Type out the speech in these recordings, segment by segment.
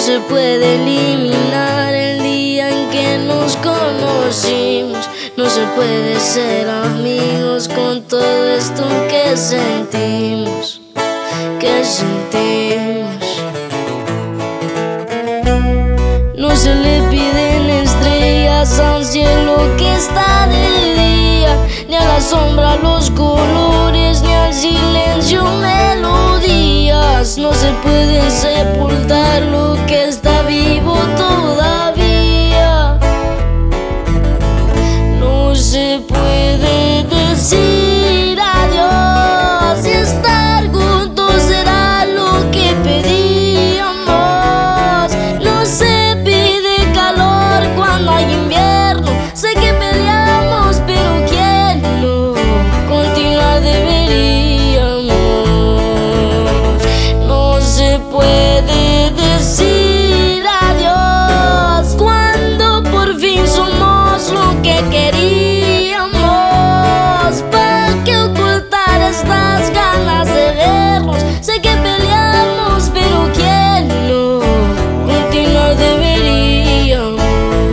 se puede eliminar el día en que nos conocimos. No se puede ser amigos con todo esto que sentimos, No se le piden estrellas al cielo que está de día, ni a la sombra los colores, ni al silencio melodías. No se puede sepultar lo que está vivo todavía. No se puede decir adiós y estar juntos será lo que pedíamos. No se pide calor cuando hay invierno. Sé que peleamos, pero quiero continuar deberíamos. No se puede decir adiós cuando por fin somos lo que queríamos. ¿Para qué ocultar estas ganas de vernos? Sé que peleamos, pero quiero continuar deberíamos.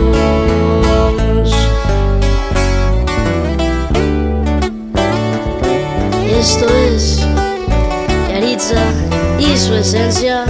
Esto es Yaritza y su esencia.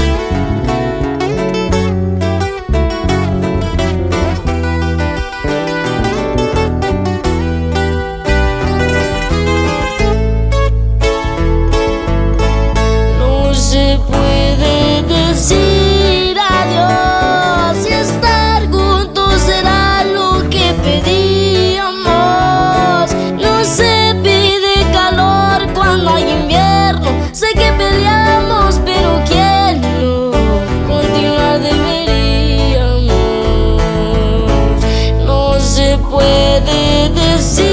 No se puede decir adiós y estar juntos será lo que pedíamos. No se pide calor cuando hay invierno. Sé que peleamos, pero quiero continuar deberíamos. No se puede decir